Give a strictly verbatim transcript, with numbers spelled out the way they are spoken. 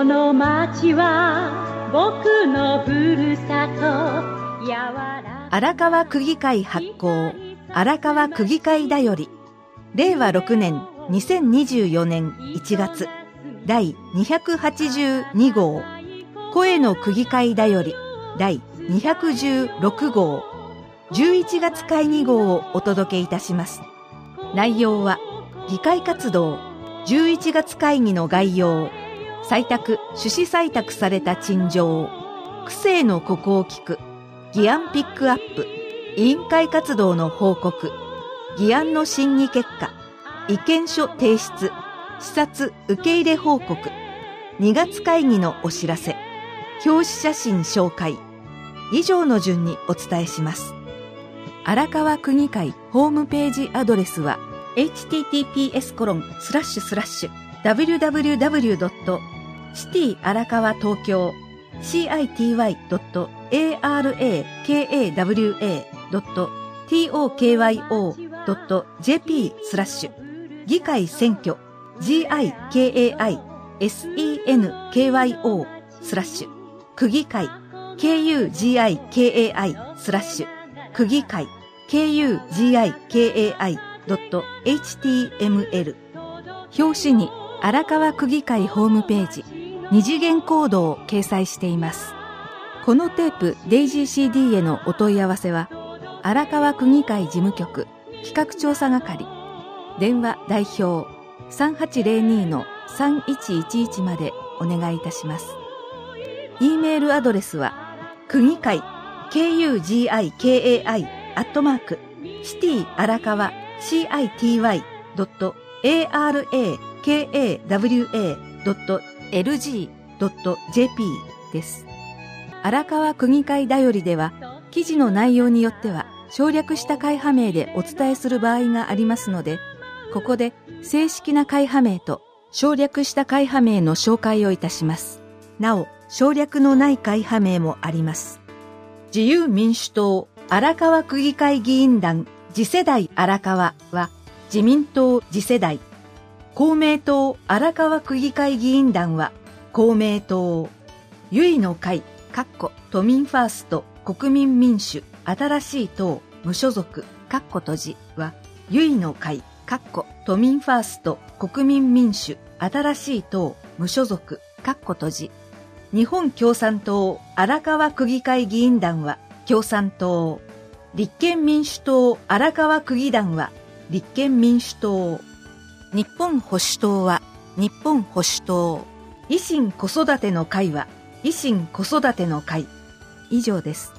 の町は僕のふるさと。やわら荒川区議会発行荒川区議会だよりれいわろくねんにせんにじゅうよねんいちがつだいにひゃくはちじゅうにごう、声の区議会だよりだいにひゃくじゅうろくごう、じゅういちがつ会議号をお届けいたします。内容は議会活動、じゅういちがつ会議の概要、採択・趣旨採択された陳情、区政のここを聞く、議案ピックアップ、委員会活動の報告、議案の審議結果、意見書提出、視察受け入れ報告、にがつ会議のお知らせ、表紙写真紹介、以上の順にお伝えします。荒川区議会ホームページアドレスは エイチティーティーピーエスコロンスラッシュスラッシュダブリューダブリューダブリュードットシティ荒川東京 シーアイティーワイドットエーアールエーケーエーダブリューエードットティーオーケーワイオードットジェーピースラッシュ議会選挙 ジーアイケーエーアイエスイーエヌケーワイオースラッシュ区議会 ケーユージーアイケーエーアイスラッシュ区議会 ケーユージーアイケーエーアイドットエイチティーエムエル 表紙に荒川区議会ホームページ二次元コードを掲載しています。このテープデイジー シーディー へのお問い合わせは荒川区議会事務局企画調査係電話代表 さんはちゼロに のさんいちいちいち までお願いいたします。e メールアドレスは区議会 ケーユージーアイケーエーアイ アットマークシティ荒川 シーアイティーワイドットエーアールエーケーエーダブリューエードットエルジードットジェーピー です。荒川区議会だよりでは記事の内容によっては省略した会派名でお伝えする場合がありますので、ここで正式な会派名と省略した会派名の紹介をいたします。なお、省略のない会派名もあります。自由民主党荒川区議会議員団次世代荒川は自民党次世代、公明党荒川区議会議員団は公明党、ゆいの会かっこ都民ファースト国民民主新しい党無所属かっこ閉じはゆいの会かっこ都民ファースト国民民主新しい党無所属かっこ閉じ、日本共産党荒川区議会議員団は共産党、立憲民主党荒川区議団は立憲民主党、日本保守党は日本保守党、維新子育ての会は維新子育ての会。以上です。